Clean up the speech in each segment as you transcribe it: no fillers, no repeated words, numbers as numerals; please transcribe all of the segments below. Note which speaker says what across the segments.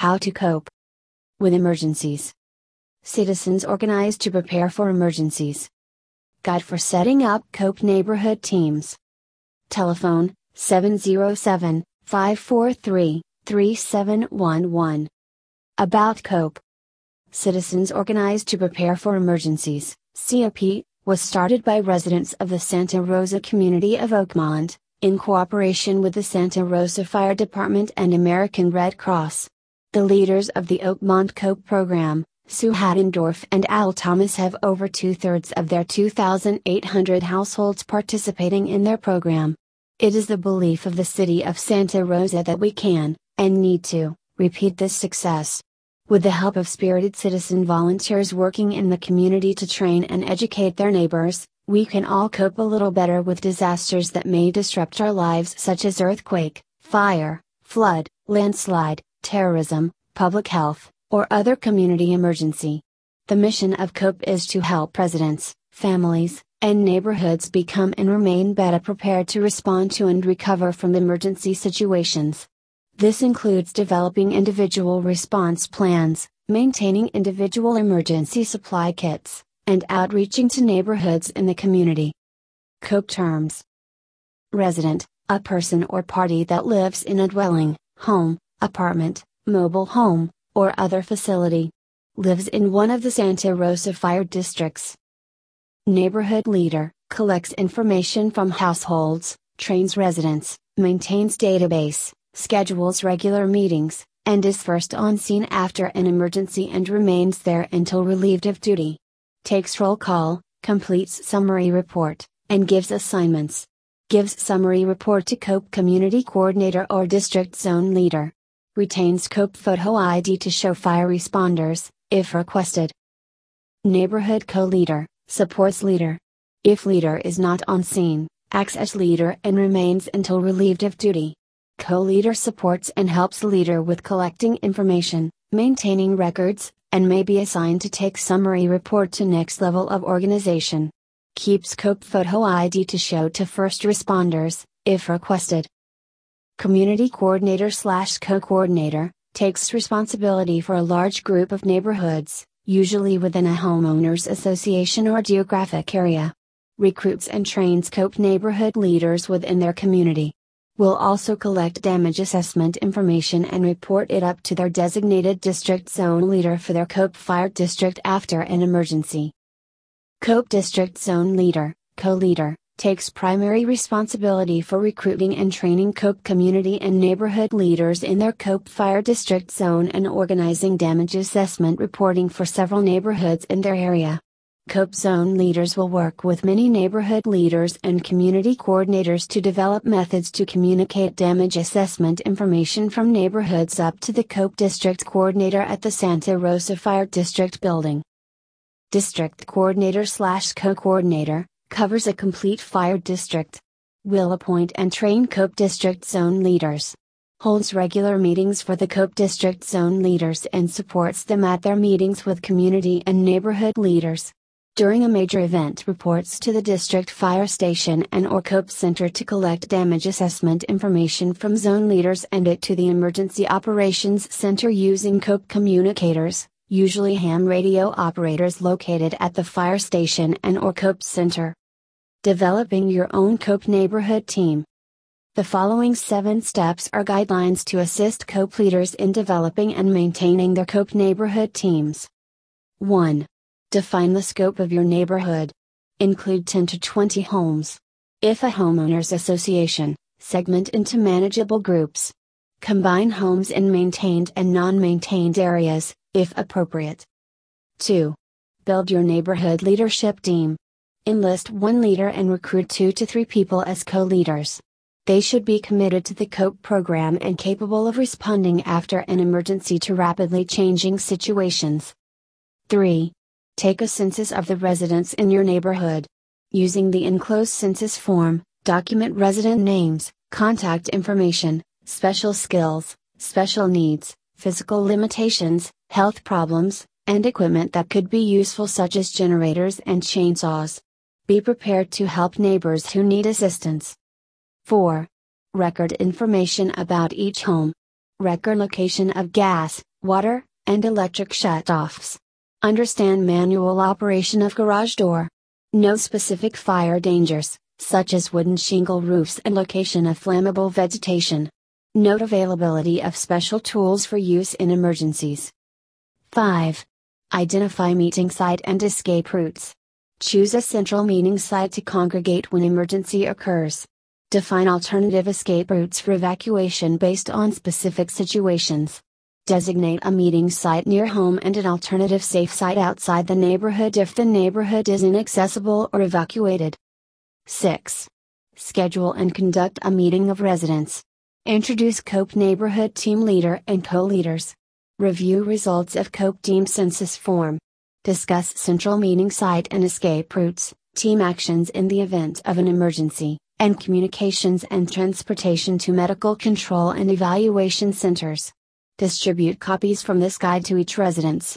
Speaker 1: How to cope with emergencies. Citizens organize to prepare for emergencies. Guide for setting up COPE neighborhood teams. Telephone 707-543-3711. About COPE. Citizens organize to prepare for emergencies. COPE was started by residents of the Santa Rosa community of Oakmont, in cooperation with the Santa Rosa Fire Department and American Red Cross. The leaders of the Oakmont COPE program, Sue Haddendorf and Al Thomas, have over 2/3 of their 2,800 households participating in their program. It is the belief of the city of Santa Rosa that we can, and need to, repeat this success. With the help of spirited citizen volunteers working in the community to train and educate their neighbors, we can all cope a little better with disasters that may disrupt our lives, such as earthquake, fire, flood, landslide, terrorism, public health, or other community emergency. The mission of COPE is to help residents, families, and neighborhoods become and remain better prepared to respond to and recover from emergency situations. This includes developing individual response plans, maintaining individual emergency supply kits, and outreaching to neighborhoods in the community. COPE terms. Resident, a person or party that lives in a dwelling, home, apartment, mobile home, or other facility. Lives in one of the Santa Rosa fire districts. Neighborhood leader, collects information from households, trains residents, maintains database, schedules regular meetings, and is first on scene after an emergency and remains there until relieved of duty. Takes roll call, completes summary report, and gives assignments. Gives summary report to COPE community coordinator or district zone leader. Retains COPE photo ID to show fire responders, if requested. Neighborhood co-leader, supports leader. If leader is not on scene, acts as leader and remains until relieved of duty. Co-leader supports and helps leader with collecting information, maintaining records, and may be assigned to take summary report to next level of organization. Keeps COPE photo ID to show to first responders, if requested. Community coordinator/co-coordinator, takes responsibility for a large group of neighborhoods, usually within a homeowners association or geographic area. Recruits and trains COPE neighborhood leaders within their community. Will also collect damage assessment information and report it up to their designated district zone leader for their COPE fire district after an emergency. COPE district zone leader, co-leader, takes primary responsibility for recruiting and training COPE community and neighborhood leaders in their COPE fire district zone and organizing damage assessment reporting for several neighborhoods in their area. COPE zone leaders will work with many neighborhood leaders and community coordinators to develop methods to communicate damage assessment information from neighborhoods up to the COPE district coordinator at the Santa Rosa Fire District building. District coordinator/co-coordinator, covers a complete fire district. Will appoint and train COPE district zone leaders. Holds regular meetings for the COPE district zone leaders and supports them at their meetings with community and neighborhood leaders. During a major event, reports to the district fire station and or COPE center to collect damage assessment information from zone leaders and it to the emergency operations center using COPE communicators, usually ham radio operators located at the fire station and or COPE center. Developing your own COPE neighborhood team. The following 7 steps are guidelines to assist COPE leaders in developing and maintaining their COPE neighborhood teams. 1. Define the scope of your neighborhood. Include 10 to 20 homes. If a homeowners association, segment into manageable groups. Combine homes in maintained and non-maintained areas, if appropriate. 2. Build your neighborhood leadership team. Enlist one leader and recruit 2 to 3 people as co-leaders. They should be committed to the COPE program and capable of responding after an emergency to rapidly changing situations. 3. Take a census of the residents in your neighborhood. Using the enclosed census form, document resident names, contact information, special skills, special needs, physical limitations, health problems, and equipment that could be useful such as generators and chainsaws. Be prepared to help neighbors who need assistance. 4. Record information about each home. Record location of gas, water, and electric shutoffs. Understand manual operation of garage door. Know specific fire dangers, such as wooden shingle roofs and location of flammable vegetation. Note availability of special tools for use in emergencies. 5. Identify meeting site and escape routes. Choose a central meeting site to congregate when emergency occurs. Define alternative escape routes for evacuation based on specific situations. Designate a meeting site near home and an alternative safe site outside the neighborhood if the neighborhood is inaccessible or evacuated. 6. Schedule and conduct a meeting of residents. Introduce COPE neighborhood team leader and co-leaders. Review results of COPE team census form. Discuss central meeting site and escape routes, team actions in the event of an emergency, and communications and transportation to medical control and evaluation centers. Distribute copies from this guide to each residence.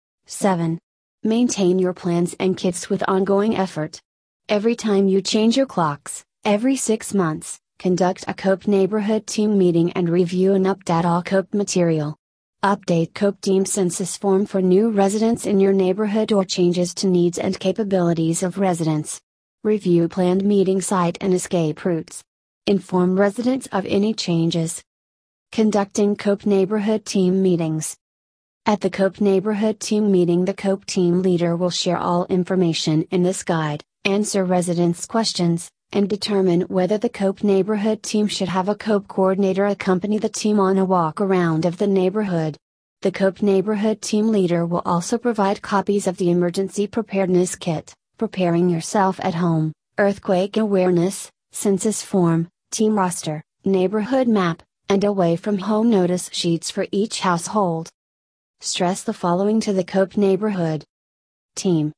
Speaker 1: 7. Maintain your plans and kits with ongoing effort. Every time you change your clocks, every 6 months, conduct a COPE neighborhood team meeting and review and update all COPE material. Update COPE team census form for new residents in your neighborhood or changes to needs and capabilities of residents. Review planned meeting site and escape routes. Inform residents of any changes. Conducting COPE neighborhood team meetings. At the COPE neighborhood team meeting, the COPE team leader will share all information in this guide, answer residents' questions, and determine whether the COPE neighborhood team should have a COPE coordinator accompany the team on a walk around of the neighborhood. The COPE neighborhood team leader will also provide copies of the emergency preparedness kit, preparing yourself at home, earthquake awareness, census form, team roster, neighborhood map, and away from home notice sheets for each household. Stress the following to the COPE neighborhood team.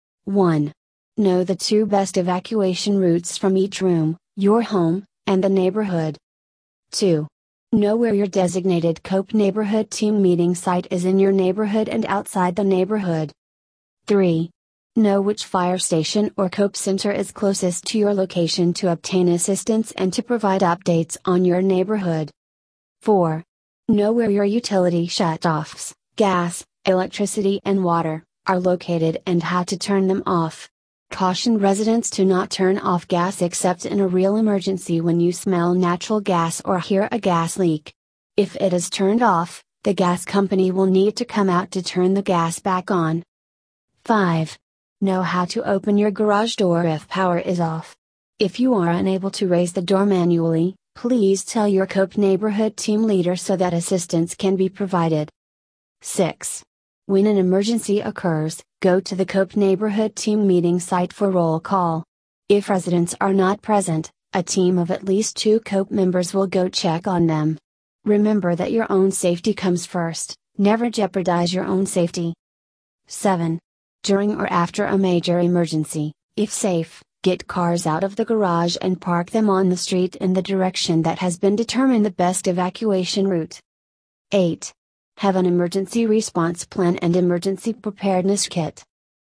Speaker 1: 1. Know the 2 best evacuation routes from each room, your home, and the neighborhood. 2. Know where your designated COPE neighborhood team meeting site is in your neighborhood and outside the neighborhood. 3. Know which fire station or COPE center is closest to your location to obtain assistance and to provide updates on your neighborhood. 4. Know where your utility shutoffs, gas, electricity and water, are located and how to turn them off. Caution residents to not turn off gas except in a real emergency when you smell natural gas or hear a gas leak. If it is turned off, the gas company will need to come out to turn the gas back on. 5. Know how to open your garage door if power is off. If you are unable to raise the door manually, please tell your COPE neighborhood team leader so that assistance can be provided. 6. When an emergency occurs, go to the COPE neighborhood team meeting site for roll call. If residents are not present, a team of at least 2 COPE members will go check on them. Remember that your own safety comes first, never jeopardize your own safety. 7. During or after a major emergency, if safe, get cars out of the garage and park them on the street in the direction that has been determined the best evacuation route. 8. Have an emergency response plan and emergency preparedness kit.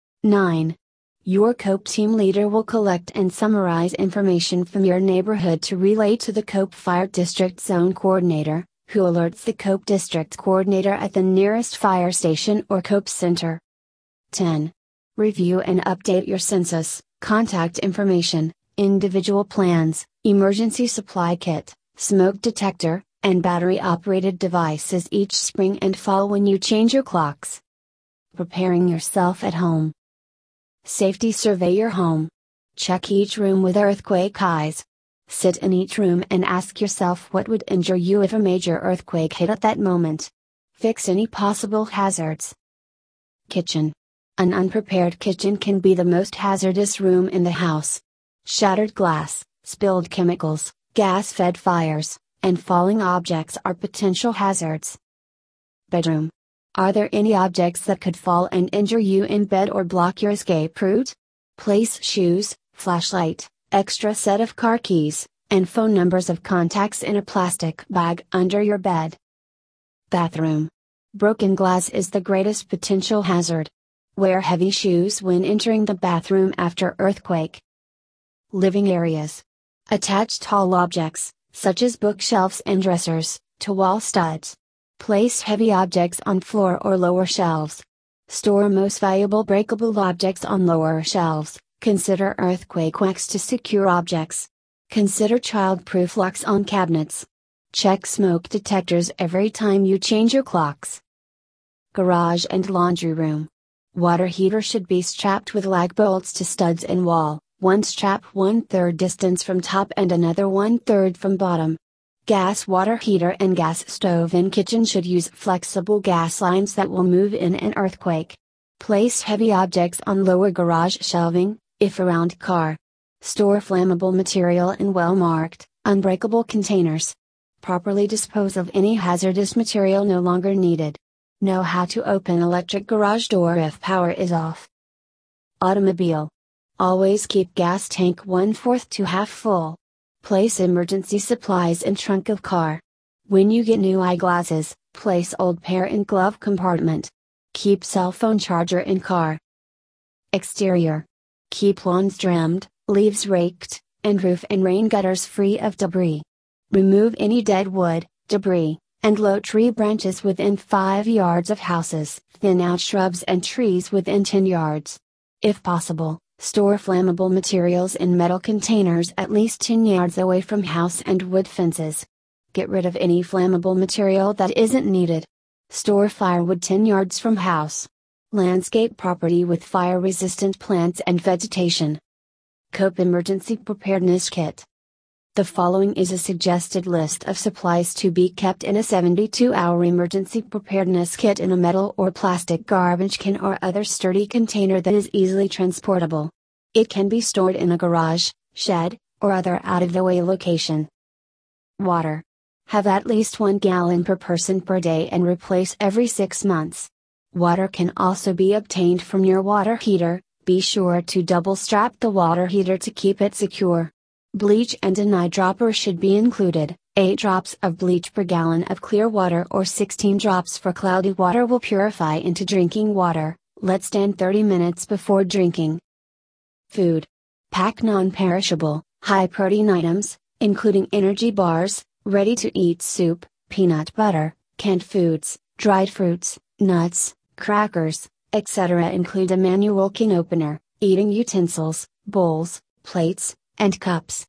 Speaker 1: 9. Your COPE team leader will collect and summarize information from your neighborhood to relay to the COPE Fire District Zone Coordinator, who alerts the COPE District Coordinator at the nearest fire station or COPE center. 10. Review and update your census, contact information, individual plans, emergency supply kit, smoke detector, and battery-operated devices each spring and fall when you change your clocks. Preparing yourself at home. Safety survey your home. Check each room with earthquake eyes. Sit in each room and ask yourself what would injure you if a major earthquake hit at that moment. Fix any possible hazards. Kitchen. An unprepared kitchen can be the most hazardous room in the house. Shattered glass, spilled chemicals, gas-fed fires, and falling objects are potential hazards. Bedroom. Are there any objects that could fall and injure you in bed or block your escape route? Place shoes, flashlight, extra set of car keys, and phone numbers of contacts in a plastic bag under your bed. Bathroom. Broken glass is the greatest potential hazard. Wear heavy shoes when entering the bathroom after earthquake. Living areas. Attach tall objects, such as bookshelves and dressers, to wall studs. Place heavy objects on floor or lower shelves. Store most valuable breakable objects on lower shelves. Consider earthquake locks to secure objects. Consider child-proof locks on cabinets. Check smoke detectors every time you change your clocks. Garage and laundry room. Water heater should be strapped with lag bolts to studs in wall, one strap 1/3 distance from top and another 1/3 from bottom. Gas water heater and gas stove in kitchen should use flexible gas lines that will move in an earthquake. Place heavy objects on lower garage shelving, if around car. Store flammable material in well-marked, unbreakable containers. Properly dispose of any hazardous material no longer needed. Know how to open electric garage door if power is off. Automobile. Always keep gas tank 1/4 to half full. Place emergency supplies in trunk of car. When you get new eyeglasses, place old pair in glove compartment. Keep cell phone charger in car. Exterior. Keep lawns trimmed, leaves raked, and roof and rain gutters free of debris. Remove any dead wood, debris, and low tree branches within 5 yards of houses. Thin out shrubs and trees within 10 yards. If possible, store flammable materials in metal containers at least 10 yards away from house and wood fences. Get rid of any flammable material that isn't needed. Store firewood 10 yards from house. Landscape property with fire-resistant plants and vegetation. COPE Emergency Preparedness Kit. The following is a suggested list of supplies to be kept in a 72-hour emergency preparedness kit in a metal or plastic garbage can or other sturdy container that is easily transportable. It can be stored in a garage, shed, or other out-of-the-way location. Water. Have at least 1 gallon per person per day and replace every 6 months. Water can also be obtained from your water heater. Be sure to double strap the water heater to keep it secure. Bleach and an eyedropper should be included. 8 drops of bleach per gallon of clear water or 16 drops for cloudy water will purify into drinking water. Let stand 30 minutes before drinking. Food. Pack non-perishable, high-protein items, including energy bars, ready-to-eat soup, peanut butter, canned foods, dried fruits, nuts, crackers, etc. Include a manual can opener, eating utensils, bowls, plates, and cups.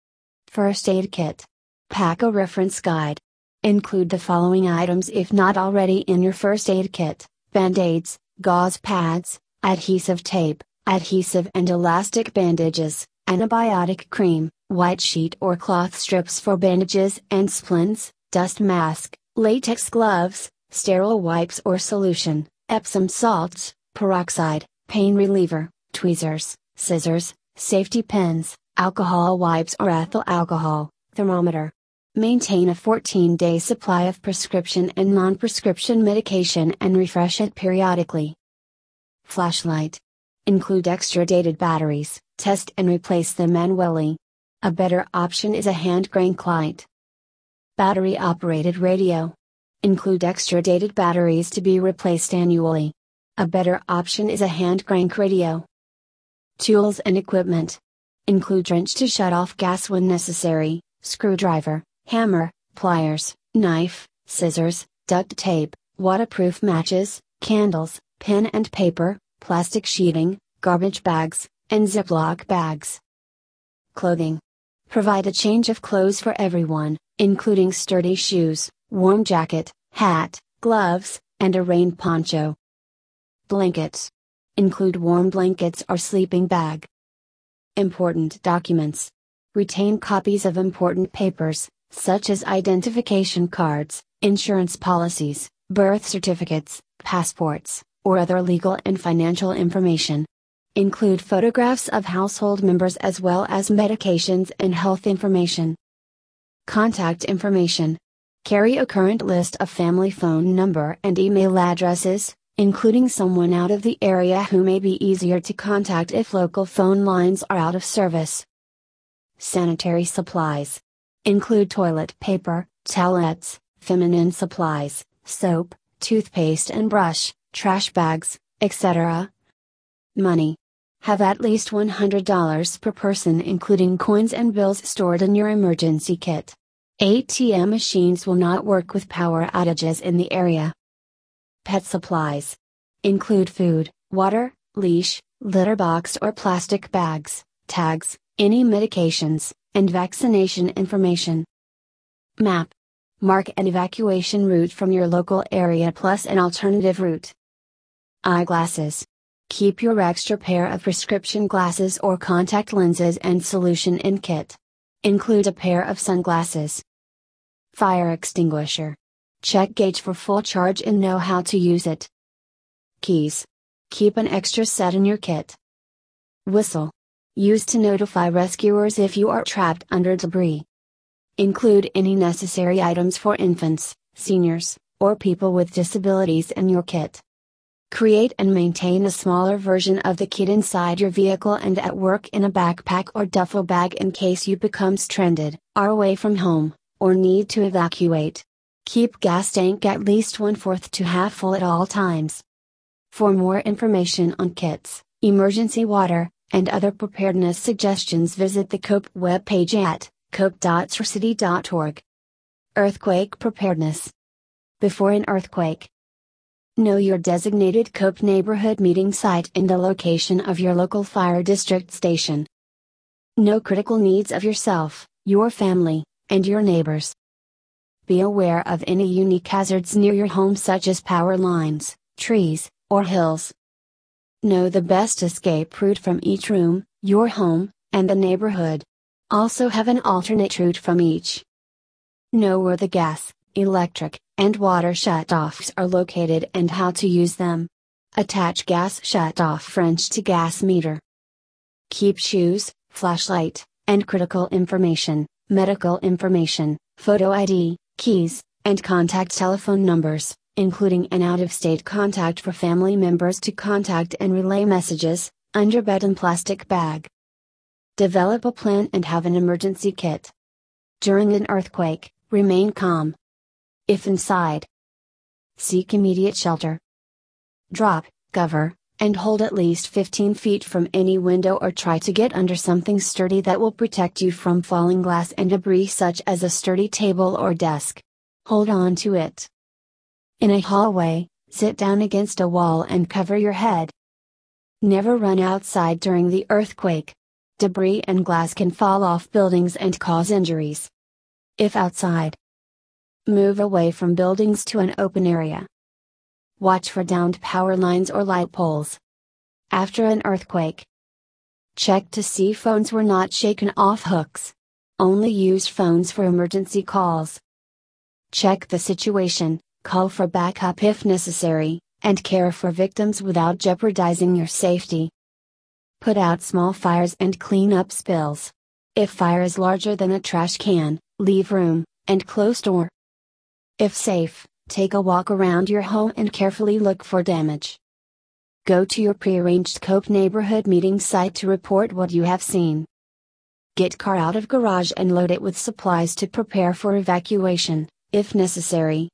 Speaker 1: First aid kit. Pack a reference guide. Include the following items if not already in your first aid kit: band-aids, gauze pads, adhesive tape, adhesive and elastic bandages, antibiotic cream, white sheet or cloth strips for bandages and splints, dust mask, latex gloves, sterile wipes or solution, Epsom salts, peroxide, pain reliever, tweezers, scissors, safety pins, alcohol wipes or ethyl alcohol, thermometer. Maintain a 14-day supply of prescription and non-prescription medication and refresh it periodically. Flashlight. Include extra dated batteries, test and replace them manually. A better option is a hand crank light. Battery operated radio. Include extra dated batteries to be replaced annually. A better option is a hand crank radio. Tools and equipment. Include wrench to shut off gas when necessary, screwdriver, hammer, pliers, knife, scissors, duct tape, waterproof matches, candles, pen and paper, plastic sheeting, garbage bags, and Ziploc bags. Clothing. Provide a change of clothes for everyone, including sturdy shoes, warm jacket, hat, gloves, and a rain poncho. Blankets. Include warm blankets or sleeping bag. Important documents. Retain copies of important papers, such as identification cards, insurance policies, birth certificates, passports, or other legal and financial information. Include photographs of household members as well as medications and health information. Contact information. Carry a current list of family phone number and email addresses, including someone out of the area who may be easier to contact if local phone lines are out of service. Sanitary supplies. Include toilet paper, towelettes, feminine supplies, soap, toothpaste and brush, trash bags, etc. Money. Have at least $100 per person including coins and bills stored in your emergency kit. ATM machines will not work with power outages in the area. Pet supplies include food, water, leash, litter box or plastic bags, tags, any medications, and vaccination information. Map. Mark an evacuation route from your local area plus an alternative route. Eyeglasses. Keep your extra pair of prescription glasses or contact lenses and solution in kit. Include a pair of sunglasses. Fire extinguisher. Check gauge for full charge and know how to use it. Keys. Keep an extra set in your kit. Whistle. Used to notify rescuers if you are trapped under debris. Include any necessary items for infants, seniors, or people with disabilities in your kit. Create and maintain a smaller version of the kit inside your vehicle and at work in a backpack or duffel bag in case you become stranded, are away from home, or need to evacuate. Keep gas tank at least 1/4 to half full at all times. For more information on kits, emergency water, and other preparedness suggestions, visit the COPE webpage at cope.srcity.org. Earthquake preparedness. Before an earthquake, know your designated COPE neighborhood meeting site and the location of your local fire district station. Know critical needs of yourself, your family, and your neighbors. Be aware of any unique hazards near your home such as power lines, trees, or hills. Know the best escape route from each room, your home, and the neighborhood. Also have an alternate route from each. Know where the gas, electric, and water shutoffs are located and how to use them. Attach gas shutoff French to gas meter. Keep shoes, flashlight, and critical information, medical information, photo ID, keys, and contact telephone numbers, including an out-of-state contact for family members to contact and relay messages, under bed and plastic bag. Develop a plan and have an emergency kit. During an earthquake, remain calm. If inside, seek immediate shelter. Drop, cover, and hold at least 15 feet from any window or try to get under something sturdy that will protect you from falling glass and debris such as a sturdy table or desk. Hold on to it. In a hallway, sit down against a wall and cover your head. Never run outside during the earthquake. Debris and glass can fall off buildings and cause injuries. If outside, move away from buildings to an open area. Watch for downed power lines or light poles. After an earthquake, check to see phones were not shaken off hooks. Only use phones for emergency calls. Check the situation, call for backup if necessary, and care for victims without jeopardizing your safety. Put out small fires and clean up spills. If fire is larger than a trash can, leave room, and close door. If safe, take a walk around your home and carefully look for damage. Go to your prearranged COPE neighborhood meeting site to report what you have seen. Get car out of garage and load it with supplies to prepare for evacuation, if necessary.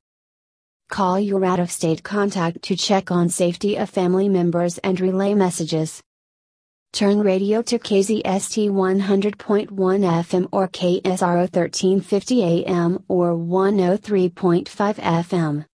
Speaker 1: Call your out-of-state contact to check on safety of family members and relay messages. Turn radio to KZST 100.1 FM or KSRO 1350 AM or 103.5 FM.